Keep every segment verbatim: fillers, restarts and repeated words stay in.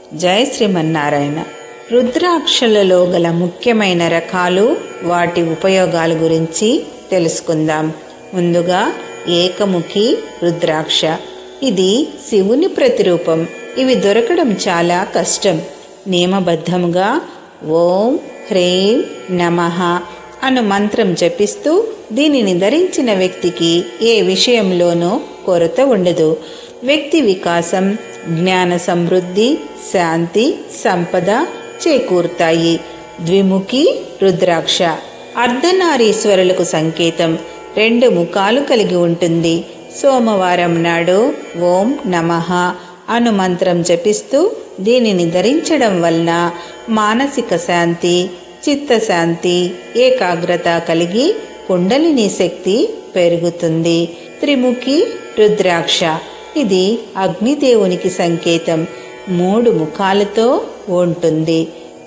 జై శ్రీమన్నారాయణ. రుద్రాక్షలలో గల ముఖ్యమైన రకాలు, వాటి ఉపయోగాల గురించి తెలుసుకుందాం. ముందుగా ఏకముఖి రుద్రాక్ష. ఇది శివుని ప్రతిరూపం. ఇవి దొరకడం చాలా కష్టం. నియమబద్ధముగా ఓం హ్రీం నమః అను మంత్రం జపిస్తూ దీనిని ధరించిన వ్యక్తికి ఏ విషయంలోనూ కొరత ఉండదు. వ్యక్తి వికాసం, జ్ఞాన సమృద్ధి, శాంతి, సంపద చేకూరుతాయి. ద్విముఖి రుద్రాక్ష అర్ధనారీశ్వరులకు సంకేతం. రెండు ముఖాలు కలిగి ఉంటుంది. సోమవారం నాడు ఓం నమః అను మంత్రం జపిస్తూ దీనిని ధరించడం వలన మానసిక శాంతి, చిత్తశాంతి, ఏకాగ్రత కలిగి కుండలిని శక్తి పెరుగుతుంది. త్రిముఖి రుద్రాక్ష ఇది అగ్నిదేవునికి సంకేతం. మూడు ముఖాలతో ఉంటుంది.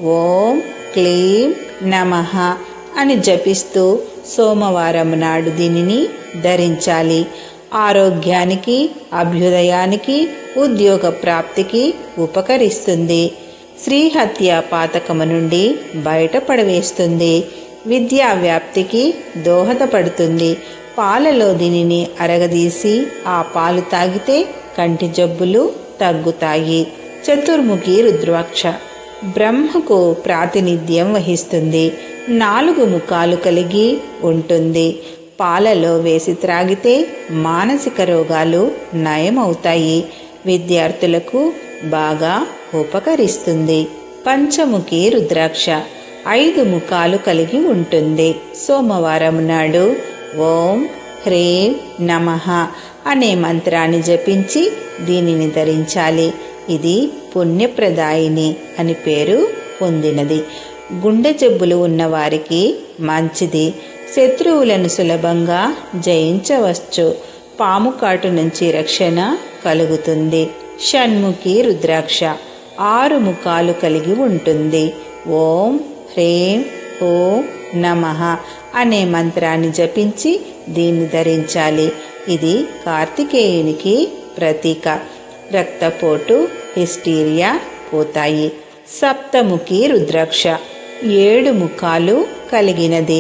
ఓం క్లీం నమః అని జపిస్తూ సోమవారం నాడు దీనిని ధరించాలి. ఆరోగ్యానికి, అభ్యుదయానికి, ఉద్యోగ ప్రాప్తికి ఉపకరిస్తుంది. శ్రీహత్య పాతకము నుండి బయటపడవేస్తుంది. విద్యా వ్యాప్తికి దోహదపడుతుంది. పాలలో దీనిని అరగదీసి ఆ పాలు తాగితే కంటి జబ్బులు తగ్గుతాయి. చతుర్ముఖి రుద్రాక్ష బ్రహ్మకు ప్రాతినిధ్యం వహిస్తుంది. నాలుగు ముఖాలు కలిగి ఉంటుంది. పాలలో వేసి త్రాగితే మానసిక రోగాలు నయమవుతాయి. విద్యార్థులకు బాగా ఉపకరిస్తుంది. పంచముఖి రుద్రాక్ష ఐదు ముఖాలు కలిగి ఉంటుంది. సోమవారం నాడు ఓం హ్రీం నమః అనే మంత్రాన్ని జపించి దీనిని ధరించాలి. ఇది పుణ్యప్రదాయిని అని పేరు పొందినది. గుండె జబ్బులు ఉన్నవారికి మంచిది. శత్రువులను సులభంగా జయించవచ్చు. పాము కాటు నుంచి రక్షణ కలుగుతుంది. షణ్ముఖి రుద్రాక్ష ఆరు ముఖాలు కలిగి ఉంటుంది. ఓం హ్రీం ఓం నమః అనే మంత్రాన్ని జపించి దీన్ని ధరించాలి. ఇది కార్తికేయునికి ప్రతీక. రక్తపోటు, హిస్టీరియా పోతాయి. సప్తముఖి రుద్రాక్ష ఏడు ముఖాలు కలిగినది.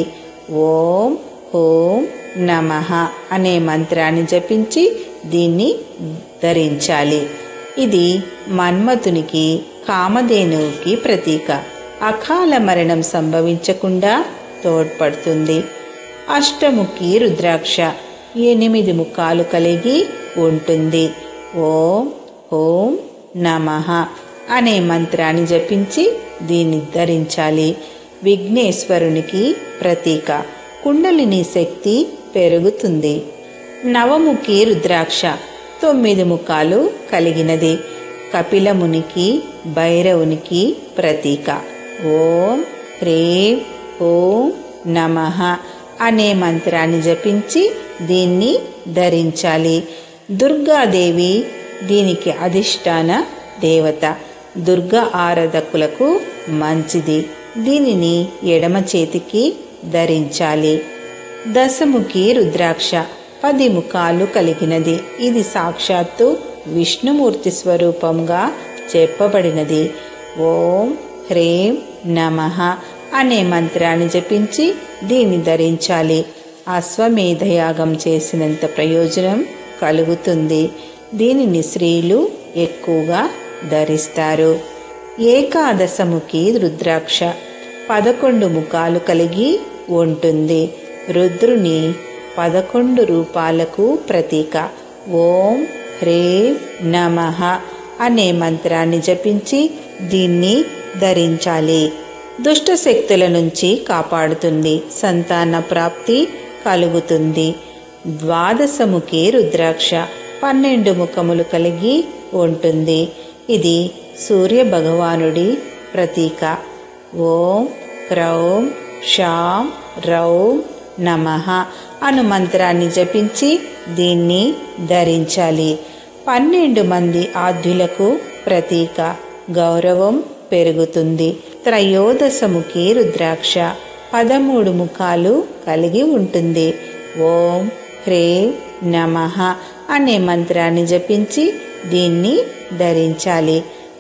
ఓం ఓం నమః అనే మంత్రాన్ని జపించి దీన్ని ధరించాలి. ఇది మన్మథునికి, కామధేనువుకి ప్రతీక. అకాల మరణం సంభవించకుండా తోడ్పడుతుంది. అష్టముఖి రుద్రాక్ష ఎనిమిది ముఖాలు కలిగి ఉంటుంది. ఓం ఓం నమః అనే మంత్రాన్ని జపించి దీన్ని ధరించాలి. విఘ్నేశ్వరునికి ప్రతీక. కుండలిని శక్తి పెరుగుతుంది. నవముఖి రుద్రాక్ష తొమ్మిది ముఖాలు కలిగినది. కపిలమునికి, భైరవునికి ప్రతీక. ఓం హ్రీం ఓం నమః అనే మంత్రాన్ని జపించి దీన్ని ధరించాలి. దుర్గాదేవి దీనికి అధిష్టాన దేవత. దుర్గా ఆరాధకులకు మంచిది. దీనిని ఎడమ చేతికి ధరించాలి. దశముఖి రుద్రాక్ష పది ముఖాలు కలిగినది. ఇది సాక్షాత్తు విష్ణుమూర్తి స్వరూపంగా చెప్పబడినది. ఓం హ్రీం నమః అనే మంత్రాన్ని జపించి దీన్ని ధరించాలి. అశ్వమేధయాగం చేసినంత ప్రయోజనం కలుగుతుంది. దీనిని స్త్రీలు ఎక్కువగా ధరిస్తారు. ఏకాదశముఖి రుద్రాక్ష పదకొండు ముఖాలు కలిగి ఉంటుంది. రుద్రుని పదకొండు రూపాలకు ప్రతీక. ఓం హ్రీం నమః అనే మంత్రాన్ని జపించి దీన్ని ధరించాలి. దుష్ట శక్తుల నుంచి కాపాడుతుంది. సంతాన ప్రాప్తి కలుగుతుంది. ద్వాదశముఖి రుద్రాక్ష పన్నెండు ముఖములు కలిగి ఉంటుంది. ఇది సూర్య భగవానుడి ప్రతీక. ఓం క్రౌం శాం రౌం నమః అను మంత్రాన్ని జపించి దీన్ని ధరించాలి. పన్నెండు మంది ఆద్యులకు ప్రతీక. గౌరవం పెరుగుతుంది. త్రయోదశముఖి రుద్రాక్ష పదమూడు ముఖాలు కలిగి ఉంటుంది. ఓం హ్రీం నమః అనే మంత్రాన్ని జపించి దీన్ని ధరించాలి.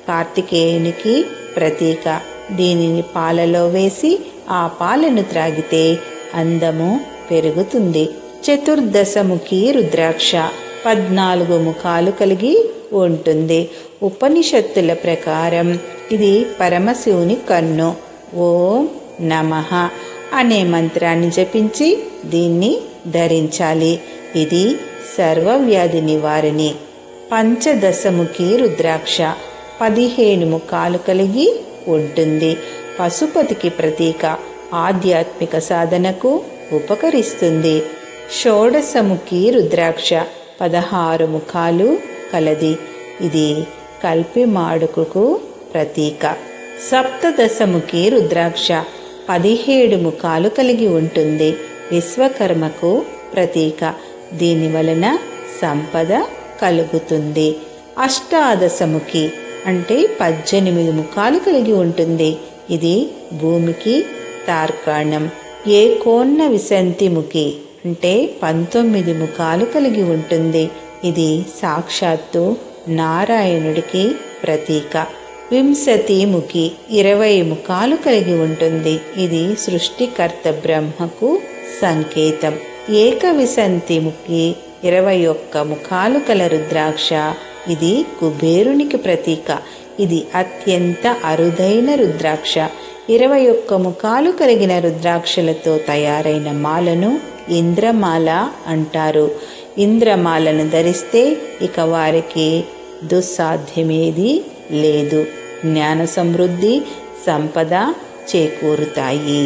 కార్తికేయునికి ప్రతీక. దీనిని పాలలో వేసి ఆ పాలను త్రాగితే అందము పెరుగుతుంది. చతుర్దశముఖి రుద్రాక్ష పద్నాలుగు ముఖాలు కలిగి ఉంటుంది. ఉపనిషత్తుల ప్రకారం ఇది పరమశివుని కన్ను. ఓం నమః అనే మంత్రాన్ని జపించి దీన్ని ధరించాలి. ఇది సర్వవ్యాధి నివారిణి. పంచదశముఖి రుద్రాక్ష పదిహేను ముఖాలు కలిగి ఉంటుంది. పశుపతికి ప్రతీక. ఆధ్యాత్మిక సాధనకు ఉపకరిస్తుంది. షోడశముఖి రుద్రాక్ష పదహారు ముఖాలు కలది. ఇది కల్పి మాడుకు ప్రతీక. సప్తదశముఖి రుద్రాక్ష పదిహేడు ముఖాలు కలిగి ఉంటుంది. విశ్వకర్మకు ప్రతీక. దీని వలన సంపద కలుగుతుంది. అష్టాదశముఖి అంటే పద్దెనిమిది ముఖాలు కలిగి ఉంటుంది. ఇది భూమికి తార్కాణం. ఏకోన్న విశంతిముఖి అంటే పంతొమ్మిది ముఖాలు కలిగి ఉంటుంది. ఇది సాక్షాత్తు నారాయణుడికి ప్రతీక. వింశతిముఖి ఇరవై ముఖాలు కలిగి ఉంటుంది. ఇది సృష్టికర్త బ్రహ్మకు సంకేతం. ఏకవిశంతిముఖి ఇరవై ఒక్క ముఖాలు కల రుద్రాక్ష. ఇది కుబేరునికి ప్రతీక. ఇది అత్యంత అరుదైన రుద్రాక్ష. ఇరవై ఒక్క ముఖాలు కలిగిన రుద్రాక్షలతో తయారైన మాలను ఇంద్రమాల అంటారు. ఇంద్రమాలను ధరిస్తే ఇక వారికి దుస్సాధ్యమేది లేదు. జ్ఞాన సమృద్ధి, సంపద చేకూరుతాయి.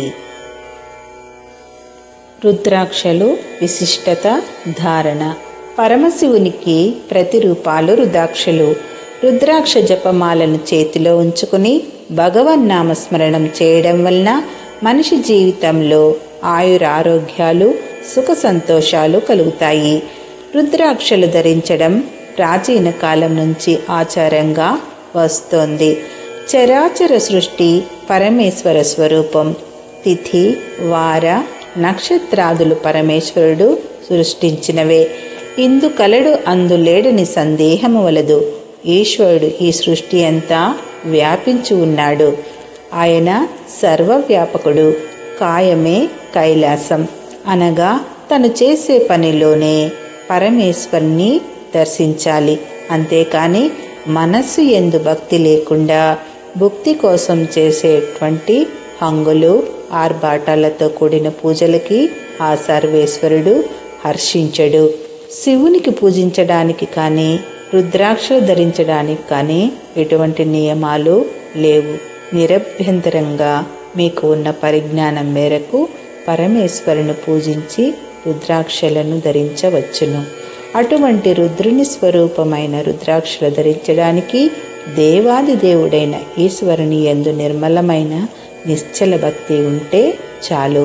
రుద్రాక్షలు విశిష్టత ధారణ. పరమశివునికి ప్రతిరూపాలు రుద్రాక్షలు. రుద్రాక్ష జపమాలను చేతిలో ఉంచుకుని భగవన్నామస్మరణం చేయడం వలన మనిషి జీవితంలో ఆయురారోగ్యాలు, సుఖ సంతోషాలు కలుగుతాయి. రుద్రాక్షలు ధరించడం ప్రాచీన కాలం నుంచి ఆచారంగా వస్తోంది. చరాచర సృష్టి పరమేశ్వర స్వరూపం. తిథి, వార, నక్షత్రాదులు పరమేశ్వరుడు సృష్టించినవే. ఇందు కలడు అందు లేడని సందేహము వలదు. ఈశ్వరుడు ఈ సృష్టి అంతా వ్యాపించి ఉన్నాడు. ఆయన సర్వవ్యాపకుడు. కాయమే కైలాసం అనగా తను చేసే పనిలోనే పరమేశ్వరుని దర్శించాలి. అంతేకాని మనస్సు యందు భక్తి లేకుండా భుక్తి కోసం చేసేటువంటి హంగులు, ఆర్భాటాలతో కూడిన పూజలకి ఆ సర్వేశ్వరుడు హర్షించడు. శివునికి పూజించడానికి కానీ రుద్రాక్షలు ధరించడానికి కానీ ఎటువంటి నియమాలు లేవు. నిరభ్యంతరంగా మీకు ఉన్న పరిజ్ఞానం మేరకు పరమేశ్వరుని పూజించి రుద్రాక్షలను ధరించవచ్చును. అటువంటి రుద్రుని స్వరూపమైన రుద్రాక్షలు ధరించడానికి దేవాది దేవుడైన ఈశ్వరుని యందు నిర్మలమైన నిశ్చల భక్తి ఉంటే చాలు.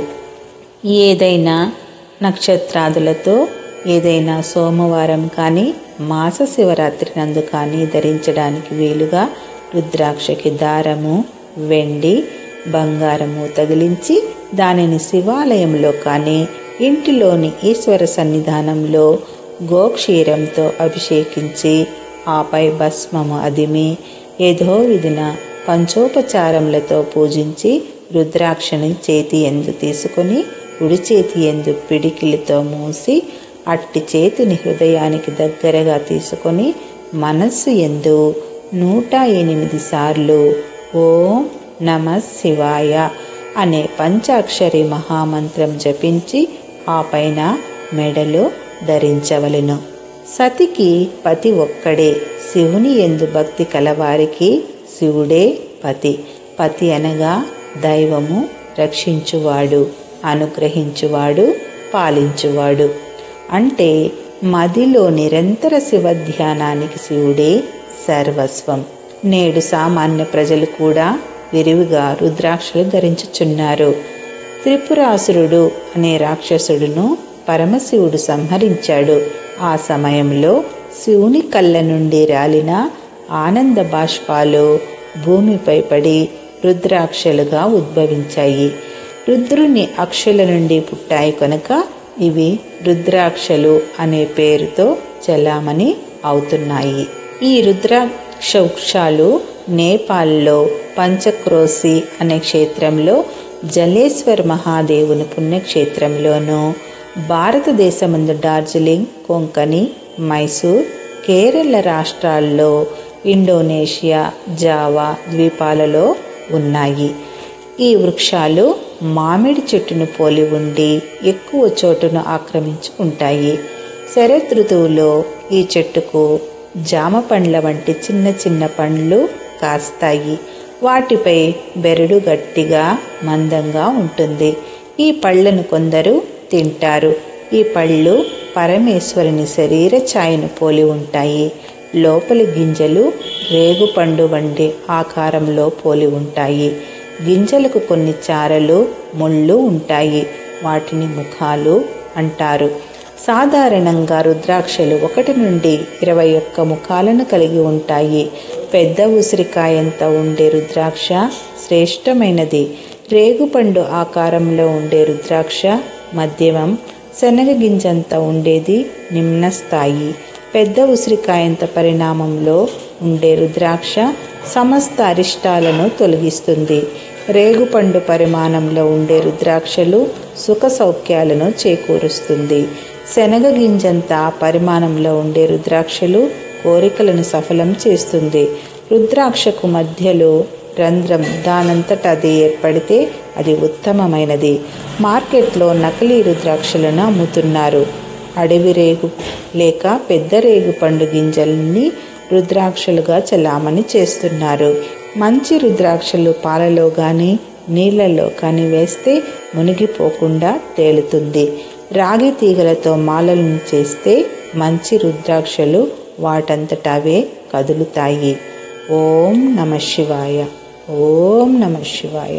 ఏదైనా నక్షత్రాదులతో ఏదైనా సోమవారం కానీ మాస శివరాత్రి నందు కానీ ధరించడానికి వీలుగా రుద్రాక్షకి దారము, వెండి, బంగారము తగిలించి దానిని శివాలయంలో కానీ ఇంటిలోని ఈశ్వర సన్నిధానంలో గోక్షీరంతో అభిషేకించి ఆపై భస్మము అదిమి ఏదో విధిన పంచోపచారములతో పూజించి రుద్రాక్షని చేతి ఎందు తీసుకొని కుడి చేతి ఎందు పిడికిలితో మూసి అట్టి చేతిని హృదయానికి దగ్గరగా తీసుకొని మనస్సు ఎందు నూట ఎనిమిది సార్లు ఓం నమః శివాయ అనే పంచాక్షరి మహామంత్రం జపించి ఆ పైన మెడలో ధరించవలెను. సతికి పతి ఒక్కడే. శివుని యందు భక్తి కలవారికి శివుడే పతి. పతి అనగా దైవము, రక్షించువాడు, అనుగ్రహించువాడు, పాలించువాడు. అంటే మదిలో నిరంతర శివ ధ్యానానికి శివుడే సర్వస్వం. నేడు సామాన్య ప్రజలు కూడా విరివిగా రుద్రాక్షలు ధరించుచున్నారు. త్రిపురాసురుడు అనే రాక్షసుడును పరమశివుడు సంహరించాడు. ఆ సమయంలో శివుని కళ్ళ నుండి రాలిన ఆనంద బాష్పాలు భూమిపై పడి రుద్రాక్షలుగా ఉద్భవించాయి. రుద్రుని అక్షుల నుండి పుట్టాయి కనుక ఇవి రుద్రాక్షలు అనే పేరుతో చలామణి అవుతున్నాయి. ఈ రుద్రాక్ష వృక్షాలు నేపాల్లో పంచక్రోశి అనే క్షేత్రంలో జలేశ్వర్ మహాదేవుని పుణ్యక్షేత్రంలోనూ, భారతదేశమందు డార్జిలింగ్, కొంకణి, మైసూర్, కేరళ రాష్ట్రాల్లో, ఇండోనేషియా, జావా ద్వీపాలలో ఉన్నాయి. ఈ వృక్షాలు మామిడి చెట్టును పోలి ఉండి ఎక్కువ చోటును ఆక్రమించుకుంటాయి. శరత్ ఋతువులో ఈ చెట్టుకు జామ పండ్ల వంటి చిన్న చిన్న పండ్లు కాస్తాయి. వాటిపై బెరడు గట్టిగా మందంగా ఉంటుంది. ఈ పళ్ళను కొందరు తింటారు. ఈ పళ్ళు పరమేశ్వరుని శరీర ఛాయను పోలి ఉంటాయి. లోపలి గింజలు రేగుపండు వంటి ఆకారంలో పోలి ఉంటాయి. గింజలకు కొన్ని చారలు, ముళ్ళు ఉంటాయి. వాటిని ముఖాలు అంటారు. సాధారణంగా రుద్రాక్షలు ఒకటి నుండి ఇరవై ఒక్క ముఖాలను కలిగి ఉంటాయి. పెద్ద ఉసిరికాయంత ఉండే రుద్రాక్ష శ్రేష్టమైనది. రేగుపండు ఆకారంలో ఉండే రుద్రాక్ష మధ్యమం, శనగ గింజంత ఉండేది నిమ్న స్థాయి. పెద్ద ఉసిరికాయంత పరిణామంలో ఉండే రుద్రాక్ష సమస్త అరిష్టాలను తొలగిస్తుంది. రేగుపండు పరిమాణంలో ఉండే రుద్రాక్షలు సుఖ సౌఖ్యాలను చేకూరుస్తుంది. శనగ గింజంత పరిమాణంలో ఉండే రుద్రాక్షలు కోరికలను సఫలం చేస్తుంది. రుద్రాక్షకు మధ్యలో రంధ్రం దానంతట అది ఏర్పడితే అది ఉత్తమమైనది. మార్కెట్లో నకిలీ రుద్రాక్షలను అమ్ముతున్నారు. అడవి రేగు లేక పెద్ద రేగు పండు గింజల్ని రుద్రాక్షలుగా చలామణి చేస్తున్నారు. మంచి రుద్రాక్షలు పాలలో కానీ నీళ్లలో కానీ వేస్తే మునిగిపోకుండా తేలుతుంది. రాగి తీగలతో మాలలను చేస్తే మంచి రుద్రాక్షలు వాటంతట అవే కదులుతాయి. ఓం నమ శివాయ. ఓం నమ శివాయ.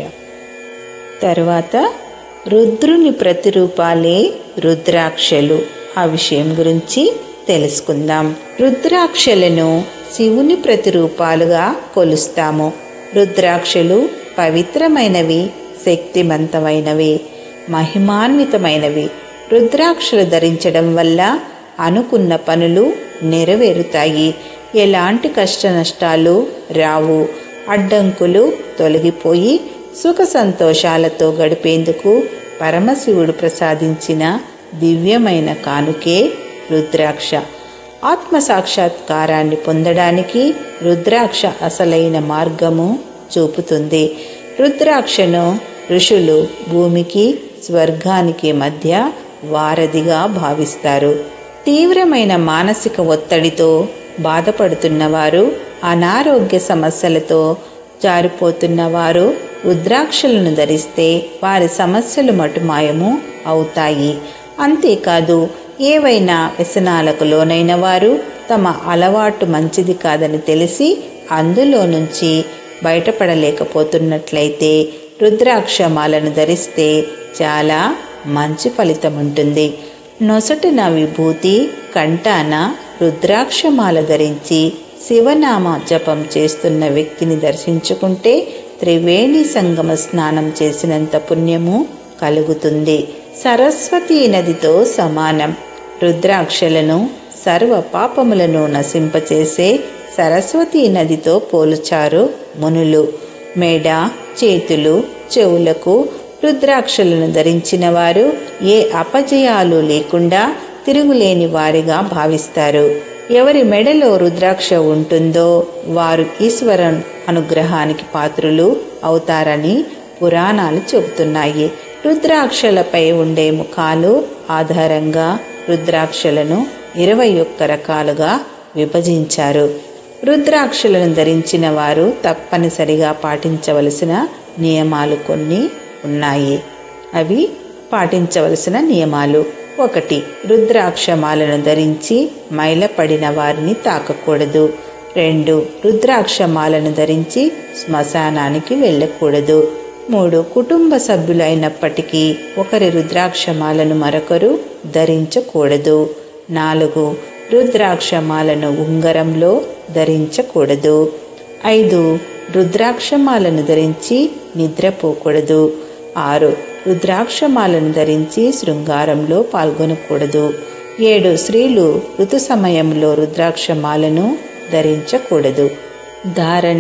తర్వాత రుద్రుని ప్రతిరూపాలే రుద్రాక్షలు. ఆ విషయం గురించి తెలుసుకుందాం. రుద్రాక్షలను శివుని ప్రతిరూపాలుగా కొలుస్తాము. రుద్రాక్షలు పవిత్రమైనవి, శక్తివంతమైనవి, మహిమాన్వితమైనవి. రుద్రాక్షలు ధరించడం వల్ల అనుకున్న పనులు నెరవేరుతాయి. ఎలాంటి కష్ట నష్టాలు రావు. అడ్డంకులు తొలగిపోయి సుఖ సంతోషాలతో గడిపేందుకు పరమశివుడు ప్రసాదించిన దివ్యమైన కానుకే రుద్రాక్ష. ఆత్మ సాక్షాత్కారాన్ని పొందడానికి రుద్రాక్ష అసలైన మార్గము చూపుతుంది. రుద్రాక్షను ఋషులు భూమికి స్వర్గానికి మధ్య వారధిగా భావిస్తారు. తీవ్రమైన మానసిక ఒత్తిడితో బాధపడుతున్నవారు, అనారోగ్య సమస్యలతో జారిపోతున్నవారు రుద్రాక్షలను ధరిస్తే వారి సమస్యలు మటుమాయము అవుతాయి. అంతేకాదు, ఏవైనా వ్యసనాలకు లోనైన వారు తమ అలవాటు మంచిది కాదని తెలిసి అందులో నుంచి బయటపడలేకపోతున్నట్లయితే రుద్రాక్షమాలను ధరిస్తే చాలా మంచి ఫలితం ఉంటుంది. నొసటిన విభూతి, కంఠాన రుద్రాక్షమాల ధరించి శివనామ జపం చేస్తున్న వ్యక్తిని దర్శించుకుంటే త్రివేణి సంగమ స్నానం చేసినంత పుణ్యము కలుగుతుంది. సరస్వతీ నదితో సమానం. రుద్రాక్షలను సర్వ పాపములను నశింపచేసే సరస్వతీ నదితో పోల్చారు మునులు. మెడ, చేతులు, చెవులకు రుద్రాక్షలను ధరించిన వారు ఏ అపజయాలు లేకుండా తిరుగులేని వారిగా భావిస్తారు. ఎవరి మెడలో రుద్రాక్ష ఉంటుందో వారు ఈశ్వరన్ అనుగ్రహానికి పాత్రులు అవుతారని పురాణాలు చెబుతున్నాయి. రుద్రాక్షలపై ఉండే ముఖాలు ఆధారంగా రుద్రాక్షలను ఇరవై ఒక్క రకాలుగా విభజించారు. రుద్రాక్షలను ధరించిన వారు తప్పనిసరిగా పాటించవలసిన నియమాలు కొన్ని ఉన్నాయి. అవి పాటించవలసిన నియమాలు: ఒకటి, రుద్రాక్షమాలను ధరించి మైలపడిన వారిని తాకకూడదు. రెండు, రుద్రాక్షమాలను ధరించి శ్మశానానికి వెళ్ళకూడదు. మూడు, కుటుంబ సభ్యులైనప్పటికీ ఒకరి రుద్రాక్షమాలను మరొకరు ధరించకూడదు. నాలుగు, రుద్రాక్షమాలను ఉంగరంలో ధరించకూడదు. ఐదు, రుద్రాక్షమాలను ధరించి నిద్రపోకూడదు. ఆరు, రుద్రాక్షమాలను ధరించి శృంగారంలో పాల్గొనకూడదు. ఏడు, స్త్రీలు ఋతు సమయంలో రుద్రాక్షమాలను ధరించకూడదు. ధారణ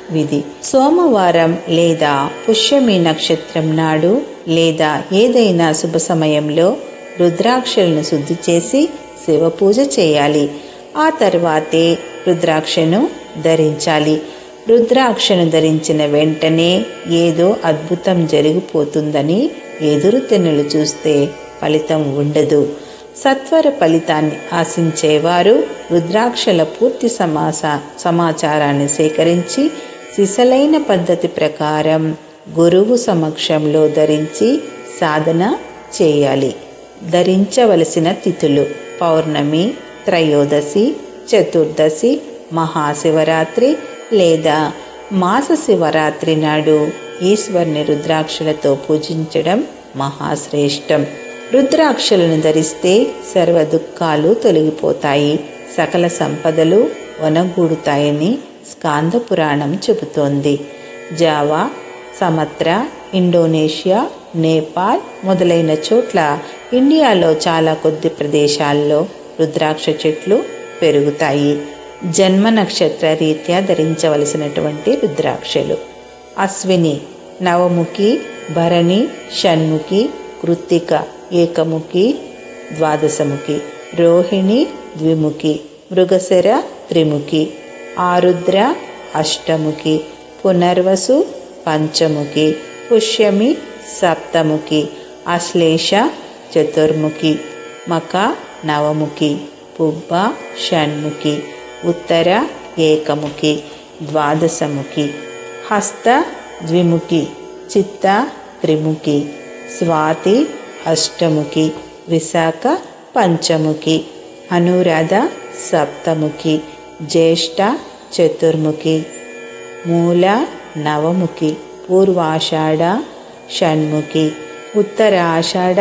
విధి. సోమవారం లేదా పుష్యమి నక్షత్రం నాడు లేదా ఏదైనా శుభ సమయంలో రుద్రాక్షలను శుద్ధి చేసి శివపూజ చేయాలి. ఆ తర్వాతే రుద్రాక్షను ధరించాలి. రుద్రాక్షను ధరించిన వెంటనే ఏదో అద్భుతం జరిగిపోతుందని ఎదురు తెన్నులు చూస్తే ఫలితం ఉండదు. సత్వర ఫలితాన్ని ఆశించేవారు రుద్రాక్షల పూర్తి సమాస సమాచారాన్ని సేకరించి సిసలైన పద్ధతి ప్రకారం గురువు సమక్షంలో ధరించి సాధన చేయాలి. ధరించవలసిన తిథులు: పౌర్ణమి, త్రయోదశి, చతుర్దశి, మహాశివరాత్రి లేదా మాస శివరాత్రి నాడు ఈశ్వర్ని రుద్రాక్షలతో పూజించడం మహాశ్రేష్టం. రుద్రాక్షలను ధరిస్తే సర్వ దుఃఖాలు తొలగిపోతాయి, సకల సంపదలు వనగూడుతాయని స్కాంద పురాణం చెబుతోంది. జావా, సమత్ర, ఇండోనేషియా, నేపాల్ మొదలైన చోట్ల ఇండియాలో చాలా కొద్ది ప్రదేశాల్లో రుద్రాక్ష చెట్లు పెరుగుతాయి. జన్మ నక్షత్ర రీత్యా ధరించవలసినటువంటి రుద్రాక్షలు: అశ్విని నవముఖి, భరణి షణ్ముఖి, కృత్తిక ఏకముఖి ద్వాదశముఖి, రోహిణి ద్విముఖి, మృగశిర త్రిముఖి, ఆరుద్ర అష్టముఖి, పునర్వసు పంచముఖి, పుష్యమి సప్తముఖి, అశ్లేష చతుర్ముఖి, మక నవముఖి, పుబ్బ షణ్ముఖి, ఉత్తర ఏకముఖి ద్వాదశముఖి, హస్త ద్విముఖి, చిత్త త్రిముఖి, స్వాతి అష్టముఖి, విశాఖ పంచముఖి, అనురాధ సప్తముఖి, జ్యేష్ఠ చతుర్ముఖి, మూల నవముఖి, పూర్వాషాఢ షణ్ముఖి, ఉత్తరాషాఢ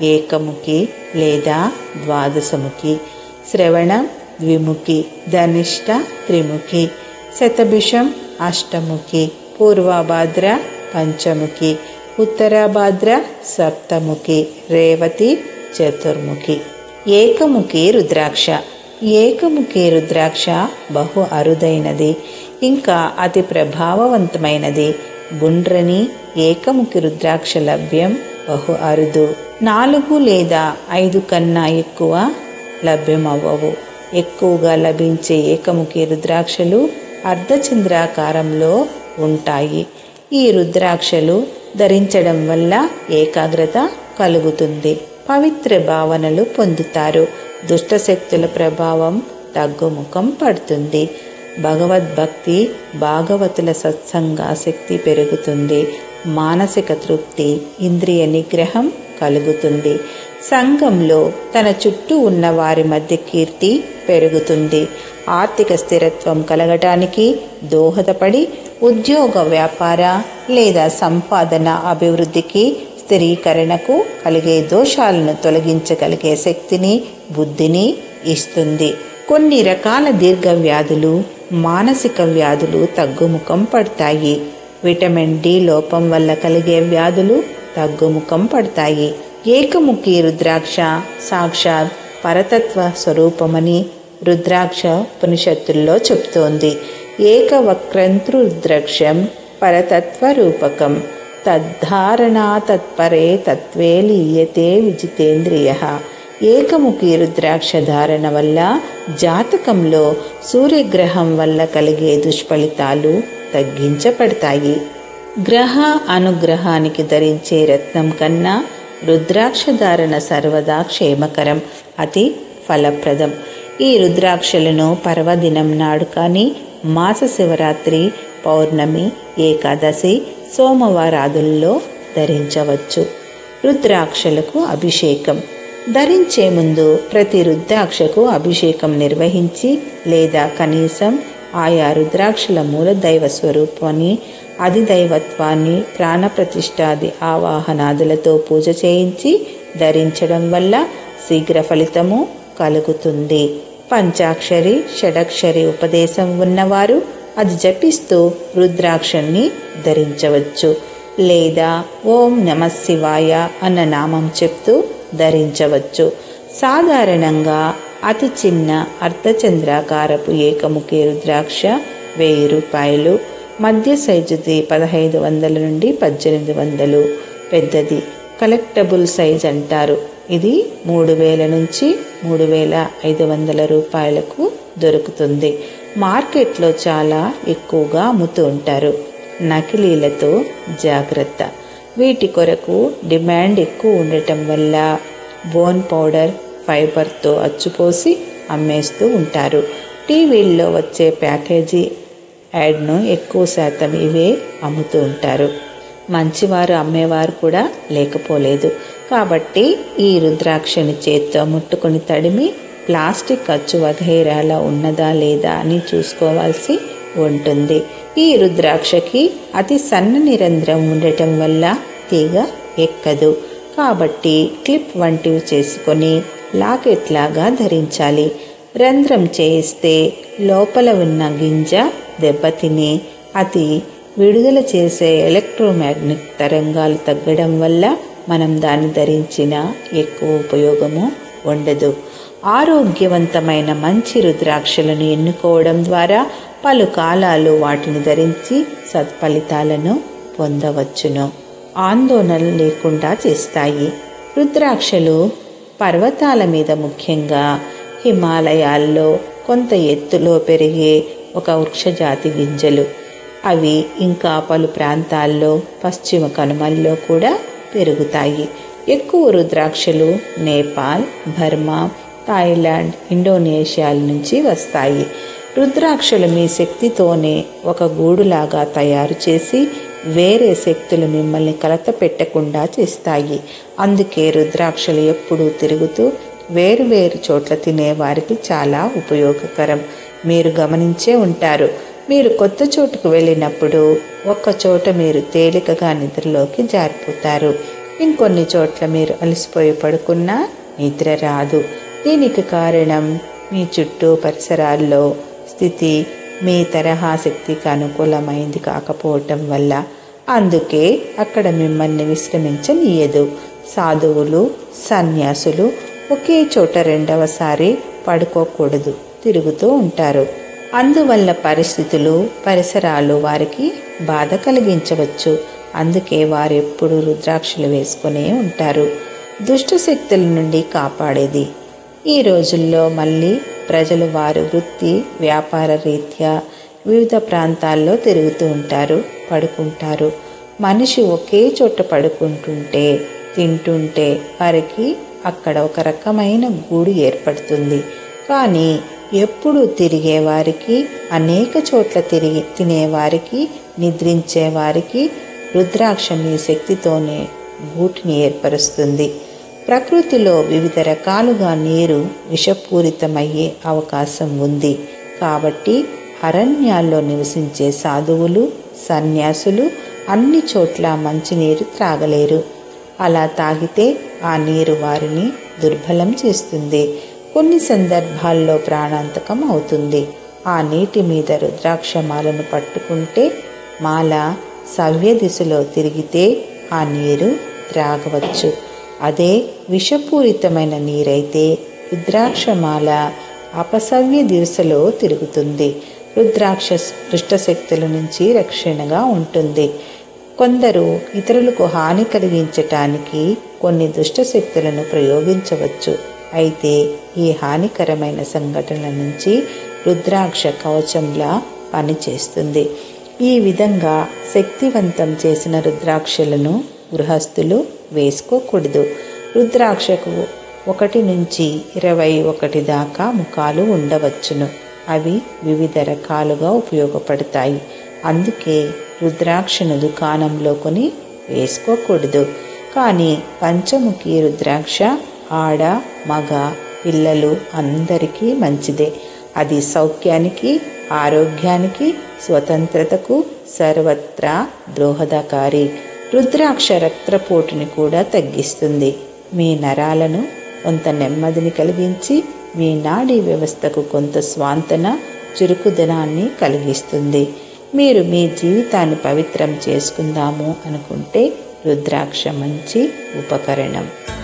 ఏకముఖి లేదా ద్వాదశముఖి, శ్రవణ ద్విముఖి, ధనిష్ట త్రిముఖి, శతభిషం అష్టముఖి, పూర్వభాద్ర పంచముఖి, ఉత్తరభాద్ర సప్తముఖి, రేవతి చతుర్ముఖి. ఏకముఖి రుద్రాక్ష. ఏకముఖి రుద్రాక్ష బహు అరుదైనది, ఇంకా అతి ప్రభావవంతమైనది. గుండ్రని ఏకముఖి రుద్రాక్ష లభ్యం బహు అరుదు. నాలుగు లేదా ఐదు కన్నా ఎక్కువ లభ్యమవ్వవు. ఎక్కువగా లభించే ఏకముఖి రుద్రాక్షలు అర్ధచంద్రాకారంలో ఉంటాయి. ఈ రుద్రాక్షలు ధరించడం వల్ల ఏకాగ్రత కలుగుతుంది, పవిత్ర భావనలు పొందుతారు, దుష్టశక్తుల ప్రభావం తగ్గుముఖం పడుతుంది, భగవద్భక్తి భాగవతుల సత్సంగాశక్తి పెరుగుతుంది, మానసిక తృప్తి, ఇంద్రియ నిగ్రహం కలుగుతుంది, సంఘంలో తన చుట్టూ ఉన్న వారి మధ్య కీర్తి పెరుగుతుంది, ఆర్థిక స్థిరత్వం కలగటానికి దోహదపడి ఉద్యోగ వ్యాపార లేదా సంపాదన అభివృద్ధికి స్థిరీకరణకు కలిగే దోషాలను తొలగించగలిగే శక్తిని బుద్ధిని ఇస్తుంది. కొన్ని రకాల దీర్ఘ వ్యాధులు మానసిక వ్యాధులు తగ్గుముఖం పడతాయి. విటమిన్ డి లోపం వల్ల కలిగే వ్యాధులు తగ్గుముఖం పడతాయి. ఏకముఖి రుద్రాక్ష సాక్షాత్ పరతత్వ స్వరూపమని రుద్రాక్ష ఉపనిషత్తుల్లో చెప్తోంది. ఏకవక్రంతృ రుద్రాక్షం పరతత్వ రూపకం తద్ధారణా తత్పరే తత్వే లీయతే విజితేంద్రియ. ఏకముఖి రుద్రాక్ష ధారణ వల్ల జాతకంలో సూర్యగ్రహం వల్ల కలిగే దుష్ఫలితాలు తగ్గించబడతాయి. గ్రహ అనుగ్రహానికి ధరించే రత్నం కన్నా రుద్రాక్ష ధారణ సర్వదా క్షేమకరం, అతి ఫలప్రదం. ఈ రుద్రాక్షలను పర్వదినం నాడు కానీ మాస శివరాత్రి, పౌర్ణమి, ఏకాదశి, సోమవారాదుల్లో ధరించవచ్చు. రుద్రాక్షలకు అభిషేకం. ధరించే ముందు ప్రతి రుద్రాక్షకు అభిషేకం నిర్వహించి లేదా కనీసం ఆయా రుద్రాక్షల మూల దైవ స్వరూపాన్ని, అధిదైవత్వాన్ని, ప్రాణప్రతిష్ఠాది ఆవాహనాదులతో పూజ చేయించి ధరించడం వల్ల శీఘ్ర ఫలితము కలుగుతుంది. పంచాక్షరి షడక్షరి ఉపదేశం ఉన్నవారు అది జపిస్తూ రుద్రాక్షల్ని ధరించవచ్చు, లేదా ఓం నమః శివాయ అన్న నామం చెప్తూ ధరించవచ్చు. సాధారణంగా అతి చిన్న అర్ధచంద్రాకారపు ఏకముఖి రుద్రాక్ష వెయ్యి రూపాయలు, మధ్య సైజుది పదహైదు వందల నుండి పద్దెనిమిది వందలు, పెద్దది కలెక్టబుల్ సైజ్ అంటారు. ఇది మూడు వేల నుంచి మూడు వేల ఐదు వందల రూపాయలకు దొరుకుతుంది. మార్కెట్లో చాలా ఎక్కువగా అమ్ముతూ ఉంటారు. నకిలీలతో జాగ్రత్త. వీటి కొరకు డిమాండ్ ఎక్కువ ఉండటం వల్ల బోన్ పౌడర్ ఫైబర్తో అచ్చుపోసి అమ్మేస్తూ ఉంటారు. టీవీల్లో వచ్చే ప్యాకేజీ యాడ్ను ఎక్కువ శాతం ఇవే అమ్ముతూ ఉంటారు. మంచివారు అమ్మేవారు కూడా లేకపోలేదు. కాబట్టి ఈ రుద్రాక్షని చేత్తో ముట్టుకొని తడిమి ప్లాస్టిక్ అచ్చు వగైరాలా ఉన్నదా లేదా అని చూసుకోవాల్సి ఉంటుంది. ఈ రుద్రాక్షకి అతి సన్నని రంధ్రం ఉండటం వల్ల తీగ ఎక్కదు. కాబట్టి క్లిప్ వంటివి చేసుకొని లాకెట్ లాగా ధరించాలి. రంధ్రం చేయిస్తే లోపల ఉన్న గింజ దెబ్బతిని అతి విడుదల చేసే ఎలక్ట్రోమాగ్నెటిక్ తరంగాలు తగ్గడం వల్ల మనం దాన్ని ధరించిన ఎక్కువ ఉపయోగము ఉండదు. ఆరోగ్యవంతమైన మంచి రుద్రాక్షలను ఎన్నుకోవడం ద్వారా పలు కాలాలు వాటిని ధరించి సత్ఫలితాలను పొందవచ్చును. ఆందోళన లేకుండా చేస్తాయి. రుద్రాక్షలు పర్వతాల మీద, ముఖ్యంగా హిమాలయాల్లో కొంత ఎత్తులో పెరిగే ఒక వృక్షజాతి గింజలు. అవి ఇంకా పలు ప్రాంతాల్లో పశ్చిమ కనుమల్లో కూడా పెరుగుతాయి. ఎక్కువ రుద్రాక్షలు నేపాల్, బర్మా, థాయిలాండ్, ఇండోనేషియాల నుంచి వస్తాయి. రుద్రాక్షలు మీ శక్తితోనే ఒక గూడులాగా తయారు చేసి వేరే శక్తులు మిమ్మల్ని కలత పెట్టకుండా చేస్తాయి. అందుకే రుద్రాక్షలు ఎప్పుడూ తిరుగుతూ వేరు వేరు చోట్ల తినేవారికి చాలా ఉపయోగకరం. మీరు గమనించే ఉంటారు. మీరు కొత్త చోటుకు వెళ్ళినప్పుడు ఒక్క చోట మీరు తేలికగా నిద్రలోకి జారిపోతారు. ఇంకొన్ని చోట్ల మీరు అలసిపోయి పడుకున్నా నిద్ర రాదు. దీనికి కారణం మీ చుట్టూ పరిసరాల్లో స్థితి మీ తరహా శక్తికి అనుకూలమైంది కాకపోవటం వల్ల. అందుకే అక్కడ మిమ్మల్ని విశ్రమించనీయదు. సాధువులు, సన్యాసులు ఒకే చోట రెండవసారి పడుకోకూడదు, తిరుగుతూ ఉంటారు. అందువల్ల పరిస్థితులు, పరిసరాలు వారికి బాధ కలిగించవచ్చు. అందుకే వారు ఎప్పుడూ రుద్రాక్షలు వేసుకునే ఉంటారు. దుష్ట శక్తుల నుండి కాపాడేది. ఈ రోజుల్లో మళ్ళీ ప్రజలు వారి వృత్తి, వ్యాపార రీత్యా వివిధ ప్రాంతాల్లో తిరుగుతూ ఉంటారు, పడుకుంటారు. మనిషి ఒకే చోట పడుకుంటుంటే, తింటుంటే వారికి అక్కడ ఒక రకమైన గూడు ఏర్పడుతుంది. కానీ ఎప్పుడు తిరిగేవారికి, అనేక చోట్ల తిరిగి తినేవారికి, నిద్రించేవారికి రుద్రాక్ష మీ శక్తితోనే గూటిని ఏర్పరుస్తుంది. ప్రకృతిలో వివిధ రకాలుగా నీరు విషపూరితమయ్యే అవకాశం ఉంది. కాబట్టి అరణ్యాల్లో నివసించే సాధువులు, సన్యాసులు అన్ని చోట్ల మంచినీరు త్రాగలేరు. అలా తాగితే ఆ నీరు వారిని దుర్బలం చేస్తుంది. కొన్ని సందర్భాల్లో ప్రాణాంతకం అవుతుంది. ఆ నీటి మీద రుద్రాక్ష మాలను పట్టుకుంటే మాల సవ్య దిశలో తిరిగితే ఆ నీరు త్రాగవచ్చు. అదే విషపూరితమైన నీరైతే రుద్రాక్షమాల అపసవ్య దిశలో తిరుగుతుంది. రుద్రాక్ష దుష్టశక్తుల నుంచి రక్షణగా ఉంటుంది. కొందరు ఇతరులకు హాని కలిగించటానికి కొన్ని దుష్టశక్తులను ప్రయోగించవచ్చు. అయితే ఈ హానికరమైన సంఘటనల నుంచి రుద్రాక్ష కవచంలా పనిచేస్తుంది. ఈ విధంగా శక్తివంతం చేసిన రుద్రాక్షలను గృహస్థులు వేసుకోకూడదు. రుద్రాక్షకు ఒకటి నుంచి ఇరవై ఒకటి దాకా ముఖాలు ఉండవచ్చును. అవి వివిధ రకాలుగా ఉపయోగపడతాయి. అందుకే రుద్రాక్షను దుకాణంలో కొని వేసుకోకూడదు. కానీ పంచముఖి రుద్రాక్ష ఆడ, మగ, పిల్లలు అందరికీ మంచిదే. అది సౌఖ్యానికి, ఆరోగ్యానికి, స్వతంత్రతకు సర్వత్రా దోహదకారి. రుద్రాక్ష రక్తపోటుని కూడా తగ్గిస్తుంది. మీ నరాలను కొంత నెమ్మదిని కలిగించి మీ నాడీ వ్యవస్థకు కొంత స్వాంతన, చురుకుదనాన్ని కలిగిస్తుంది. మీరు మీ జీవితాన్ని పవిత్రం చేసుకుందాము అనుకుంటే రుద్రాక్ష మంచి ఉపకరణం.